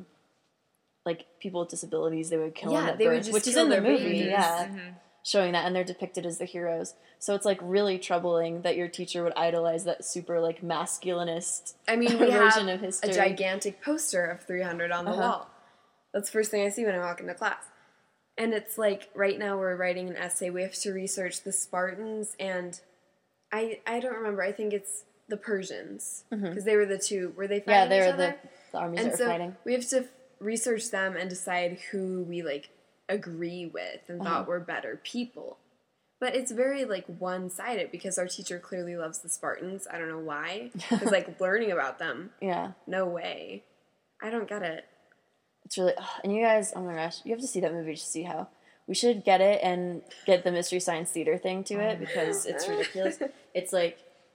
like people with disabilities. They would kill them at they would birth, just which is kill in the their movie, babies. yeah, showing that, and they're depicted as the heroes. So it's like really troubling that your teacher would idolize that super like masculinist I mean, we version have of history. a gigantic poster of 300 on the wall. That's the first thing I see when I walk into class. And it's like, right now we're writing an essay. We have to research the Spartans and I don't remember. I think it's the Persians. Because they were the two. Were they fighting Yeah, they each were other? the armies And that were so fighting. we have to research them and decide who we, like, agree with and thought were better people. But it's very, like, one-sided because our teacher clearly loves the Spartans. I don't know why. Because, like, learning about them, Yeah. no way. I don't get it. It's really, and you guys, oh my gosh, you have to see that movie to see how. We should get it and get the Mystery Science Theater thing to it because it's ridiculous. It's like,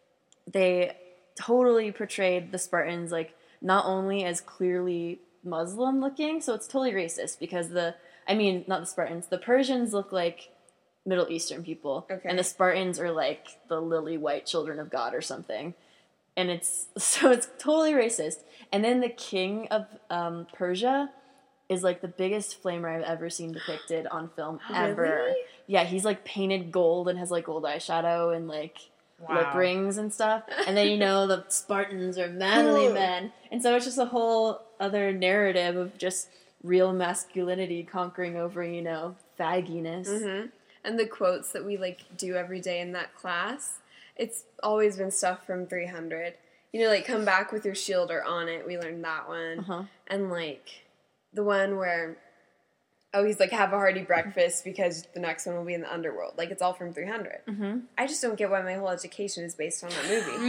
they totally portrayed the Spartans, like, not only as clearly Muslim looking, so it's totally racist because not the Spartans, the Persians look like Middle Eastern people. Okay. And the Spartans are like the lily white children of God or something. And it's totally racist. And then the king of Persia is like the biggest flamer I've ever seen depicted on film ever. Really? Yeah, he's like painted gold and has like gold eyeshadow and like lip rings and stuff. And then the Spartans are manly men. And so it's just a whole other narrative of just real masculinity conquering over, fagginess. Mm-hmm. And the quotes that we, like, do every day in that class, it's always been stuff from 300. Like, come back with your shield or on it. We learned that one. And, like, the one where, he's like, have a hearty breakfast because the next one will be in the underworld. Like, it's all from 300. I just don't get why my whole education is based on that movie.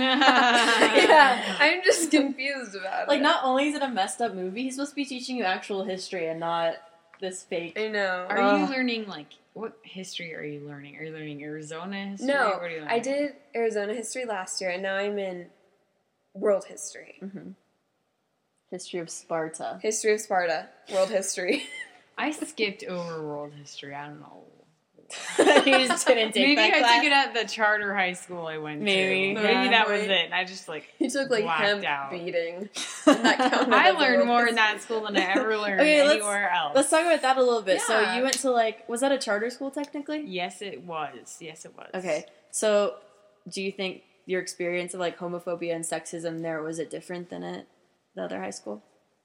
Yeah. I'm just confused about it. Like, not only is it a messed up movie, he's supposed to be teaching you actual history and not this fake. I know. Are you learning, like, what history are you learning? Are you learning Arizona history? No, What are you learning? I did Arizona history last year, and now I'm in world history. History of Sparta. History of Sparta. World history. I skipped over world history. I don't know. You just didn't take Maybe that I class? took it at the charter high school I went Maybe. to. Yeah. Maybe that was Right. it. I just, like, You took, like, blacked hemp out. beating. And that counted I as a learned world more in history. that school than I ever learned Okay, anywhere else. Let's talk about that a little bit. So Yeah. you went to, like, was that a charter school technically? Yes, it was. Yes, it was. Okay. So do you think your experience of, like, homophobia and sexism there, was it different than at the other high school?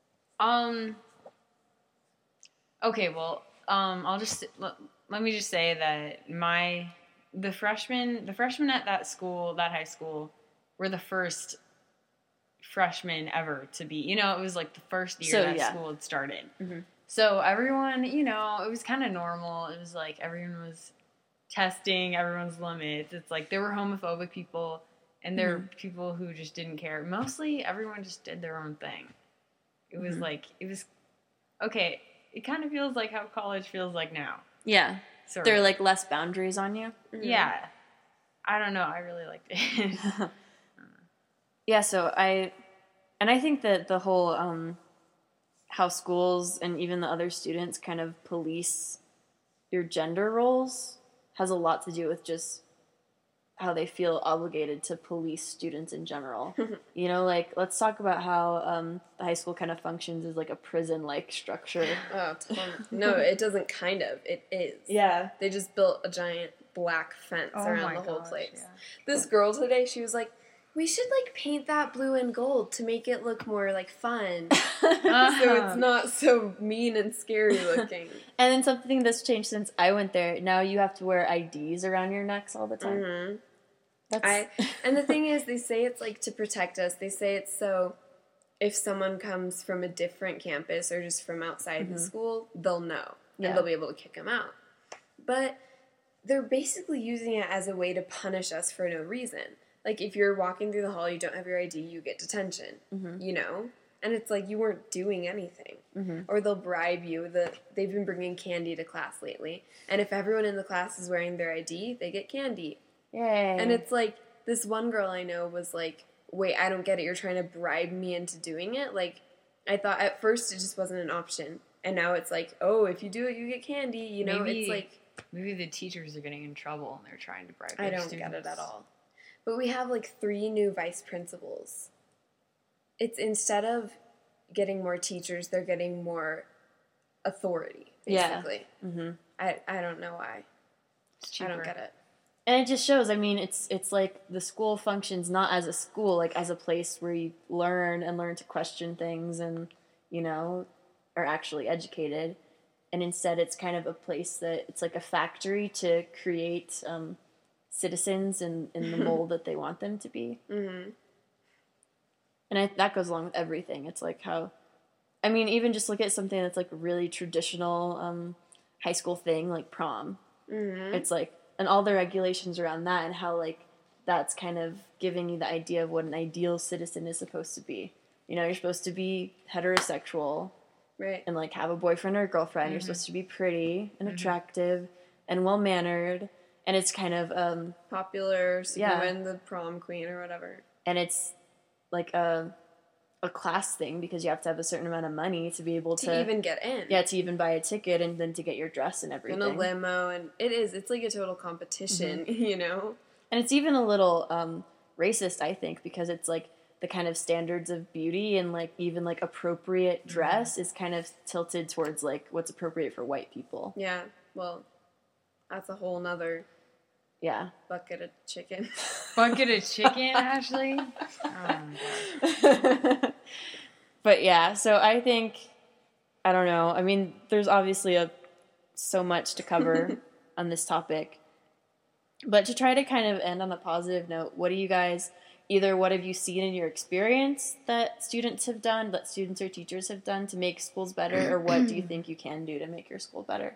Okay, well, I'll just let me just say that the freshmen at that high school, were the first freshmen ever to be. It was like the first year school had started. So everyone, it was kind of normal. It was like everyone was testing everyone's limits. It's like there were homophobic people, and there were people who just didn't care. Mostly, everyone just did their own thing. It was okay. It kind of feels like how college feels like now. Yeah. Sort There are, of. like, less boundaries on you? Yeah. I don't know. I really liked it. Yeah, so I think that the whole how schools and even the other students kind of police your gender roles has a lot to do with just how they feel obligated to police students in general. Like, let's talk about how the high school kind of functions as, like, a prison-like structure. Oh, no, it doesn't kind of. It is. Yeah. They just built a giant black fence Oh around my the whole gosh, place. yeah. This girl today, she was like, we should, like, paint that blue and gold to make it look more, like, fun. So it's not so mean and scary looking. And then something that's changed since I went there, now you have to wear IDs around your necks all the time. And the thing is, they say it's, like, to protect us. They say it's so if someone comes from a different campus or just from outside the school, they'll know. Yeah. And they'll be able to kick them out. But they're basically using it as a way to punish us for no reason. Like, if you're walking through the hall, you don't have your ID, you get detention, And it's like you weren't doing anything. Or they'll bribe you. They've been bringing candy to class lately. And if everyone in the class is wearing their ID, they get candy. Yay. And it's like, this one girl I know was like, wait, I don't get it. You're trying to bribe me into doing it? Like, I thought at first it just wasn't an option. And now it's like, oh, if you do it, you get candy. It's like... Maybe the teachers are getting in trouble and they're trying to bribe I their don't students. get it at all. But we have like 3 new vice principals. It's instead of getting more teachers, they're getting more authority, basically. Yeah. Mm-hmm. I don't know why. I don't get it. And it just shows, I mean, it's like the school functions not as a school, like as a place where you learn to question things and, you know, are actually educated. And instead it's kind of a place that it's like a factory to create citizens in the mold that they want them to be. Mm-hmm. And that goes along with everything. It's like how, I mean, even just look at something that's like a really traditional high school thing, like prom. Mm-hmm. It's like, and all the regulations around that and how like that's kind of giving you the idea of what an ideal citizen is supposed to be. You know, you're supposed to be heterosexual, right, and like have a boyfriend or a girlfriend. Mm-hmm. You're supposed to be pretty and attractive and well mannered, and it's kind of popular, so you win the prom queen or whatever. And it's like a class thing because you have to have a certain amount of money to be able to even get in. Yeah, to even buy a ticket and then to get your dress and everything. And a limo, and it's like a total competition, you know? And it's even a little racist, I think, because it's like the kind of standards of beauty and like even like appropriate dress is kind of tilted towards like what's appropriate for white people. Yeah, well, that's a whole nother bucket of chicken. Bucket of chicken, Ashley? Oh my God. But yeah, so I think, I don't know. I mean, there's obviously so much to cover on this topic. But to try to kind of end on a positive note, what have you seen in your experience that students have done, that students or teachers have done to make schools better, or what do you think you can do to make your school better?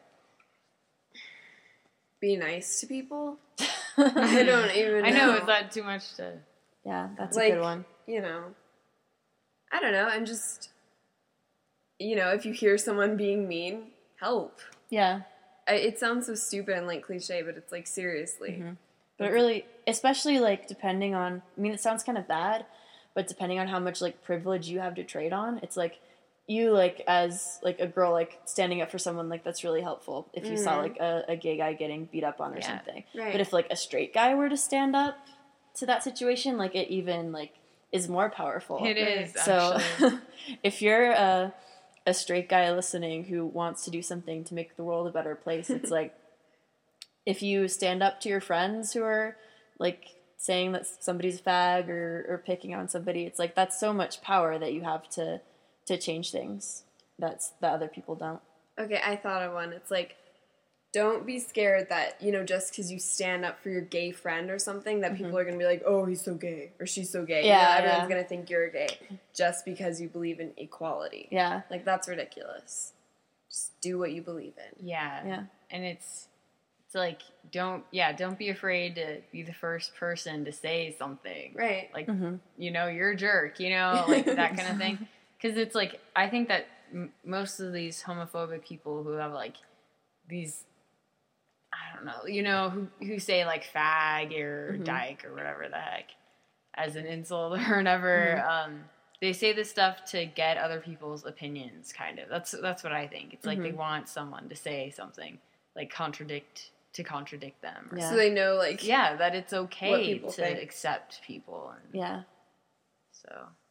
Be nice to people. I don't even know. I know, is that too much to... Yeah, that's a good one. You know, I don't know, and just, you know, if you hear someone being mean, help. Yeah. It sounds so stupid and, like, cliche, but it's, like, seriously. Mm-hmm. But it really, especially, like, depending on, I mean, it sounds kind of bad, but depending on how much, like, privilege you have to trade on, it's, like, you, like, as, like, a girl, like, standing up for someone, like, that's really helpful if you saw, like, a gay guy getting beat up on or something. Right. But if, like, a straight guy were to stand up to that situation, like, it even, like, is more powerful. It is, so, actually. if you're a straight guy listening who wants to do something to make the world a better place, it's, like, if you stand up to your friends who are, like, saying that somebody's a fag or picking on somebody, it's, like, that's so much power that you have to change things that other people don't. Okay, I thought of one. It's like, don't be scared that, you know, just because you stand up for your gay friend or something, that people are going to be like, oh, he's so gay, or she's so gay. Yeah, you know, everyone's going to think you're gay just because you believe in equality. Yeah. Like, that's ridiculous. Just do what you believe in. Yeah. Yeah. And it's like, don't be afraid to be the first person to say something. Right. Like, you know, you're a jerk, you know, like that kind of thing. Because it's like, I think that most of these homophobic people who have like these, I don't know, you know, who say like fag or dyke or whatever the heck as an insult or whatever, they say this stuff to get other people's opinions, kind of. That's what I think. It's like they want someone to say something, like contradict them. Or So they know, like... Yeah, that it's okay to think. accept people. And Yeah. So...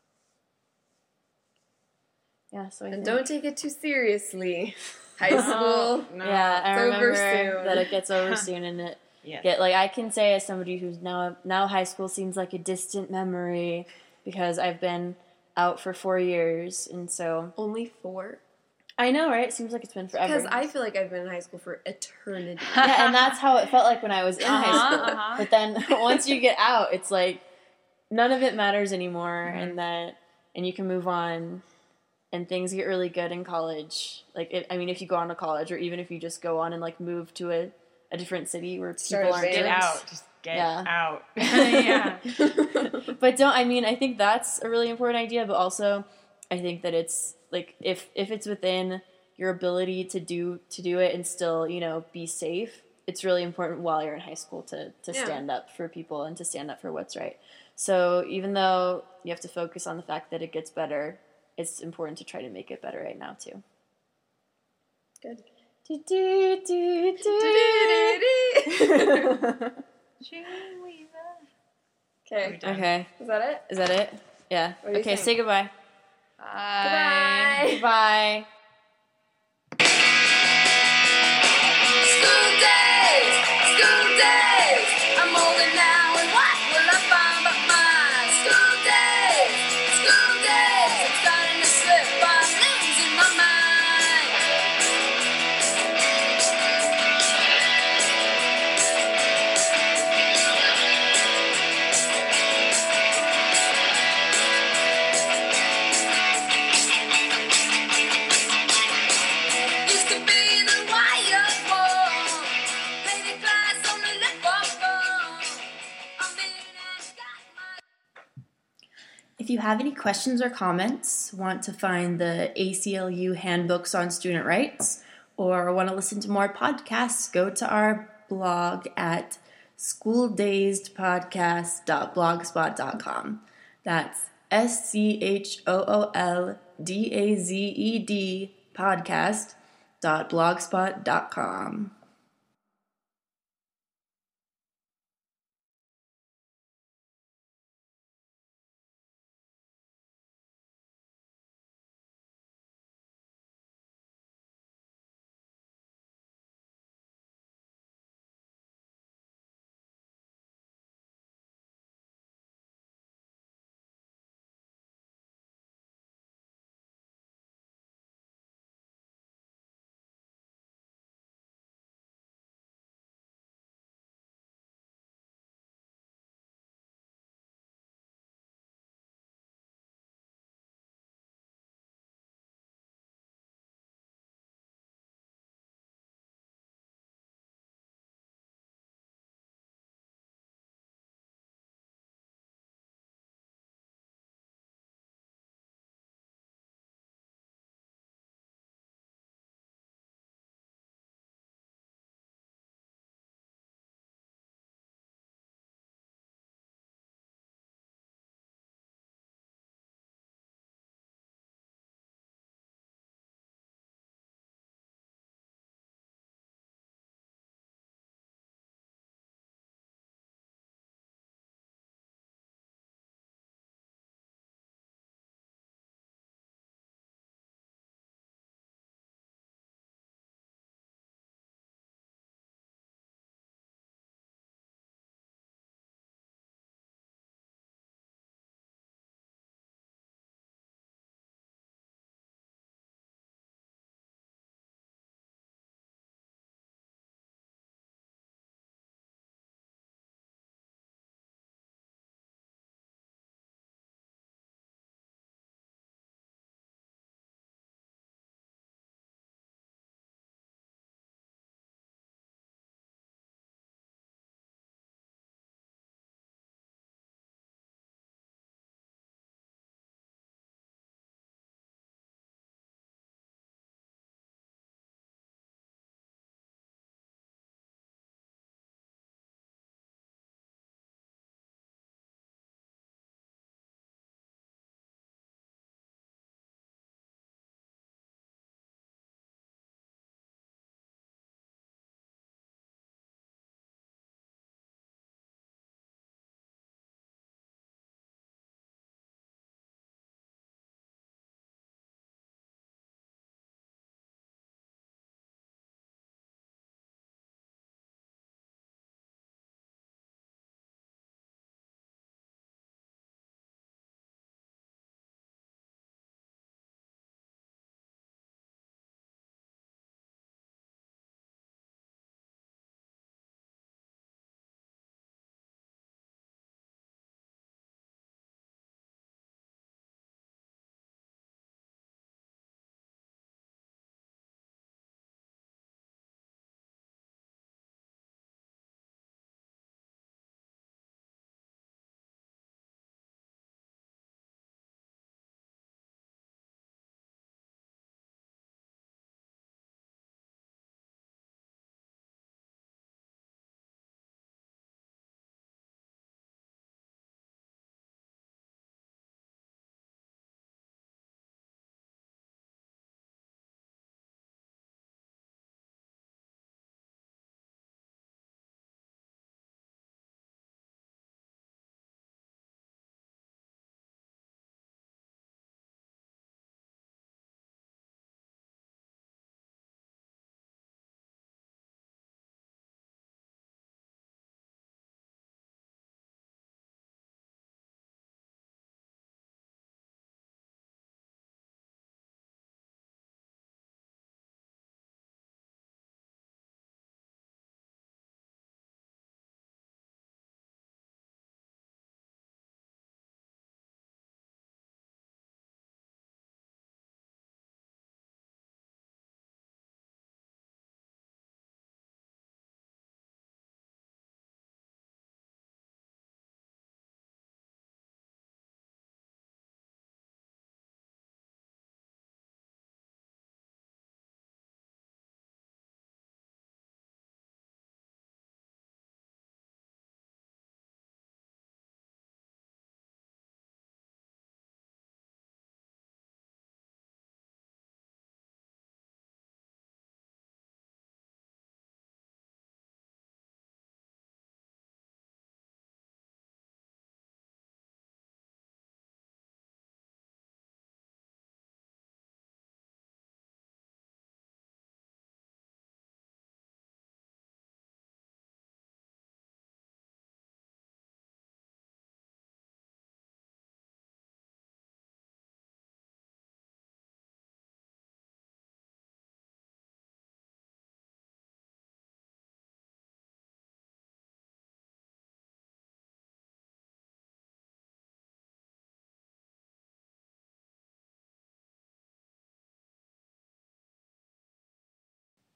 Yeah, so And don't take it too seriously. High school. No. Yeah, I It's remember over soon. that it gets over soon, and it Yes. I can say as somebody who's now high school seems like a distant memory because I've been out for 4 years, and so Only 4? I know, right? It seems like it's been forever. Because I feel like I've been in high school for eternity. Yeah, and that's how it felt like when I was in high school. But then once you get out, it's like none of it matters anymore, and you can move on. And things get really good in college. Like, if you go on to college, or even if you just go on and, like, move to a different city where people aren't Get jerks. out. Just get out. Yeah. But I think that's a really important idea, but also I think that it's, like, if it's within your ability to do it and still, you know, be safe, it's really important while you're in high school to stand up for people and to stand up for what's right. So even though you have to focus on the fact that it gets better, it's important to try to make it better right now, too. Good. Okay. Done. Okay. Is that it? Is that it? Yeah. What do you Okay, think? say goodbye. Bye. Bye. School days, school days. I'm older now, and what will I find but my school days, school days. I'm starting to slip, I'm losing my mind. Used to be the wired wall, play the class on the left phone. I'm in and got my. If you have any questions or comments, want to find the ACLU handbooks on student rights, or want to listen to more podcasts, go to our blog at schooldazedpodcast.blogspot.com. That's SCHOOLDAZED podcast.blogspot.com.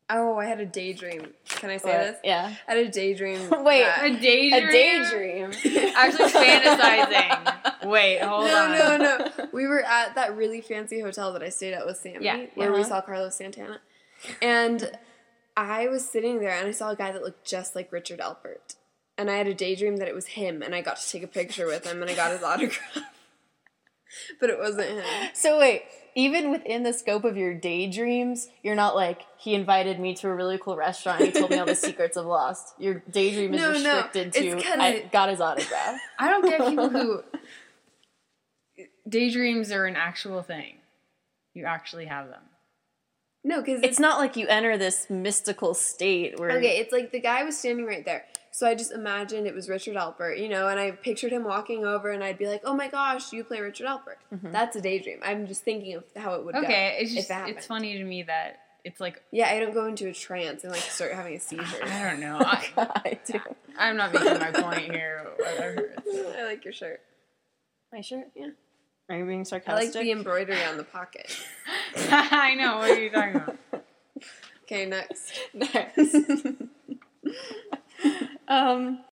Oh, I had a daydream. Can I say What? this? Yeah. I had a daydream. Wait. that- A daydream? A daydream. Actually fantasizing. Wait, hold on. No. We were at that really fancy hotel that I stayed at with Sammy, Yeah. where we Uh-huh. saw Carlos Santana. And I was sitting there and I saw a guy that looked just like Richard Alpert. And I had a daydream that it was him, and I got to take a picture with him, and I got his autograph. But it wasn't him. So wait, even within the scope of your daydreams, you're not like, he invited me to a really cool restaurant and he told me all the secrets of Lost. Your daydream is No, restricted to, it's kinda- I got his autograph. I don't get people who daydreams are an actual thing. You actually have them. No, because It's not like you enter this mystical state where... okay, it's like the guy was standing right there. So I just imagined it was Richard Alpert, and I pictured him walking over, and I'd be like, oh my gosh, you play Richard Alpert. Mm-hmm. That's a daydream. I'm just thinking of how it would go. Okay, it's if just it happened. it's funny to me that it's like Yeah, I don't go into a trance and like start having a seizure. I don't know. I do. I'm not making my point here. Whatever. I like your shirt. My shirt? Yeah. Are you being I sarcastic? like the embroidery on the pocket. I know. What are you talking about? Okay, next. Next.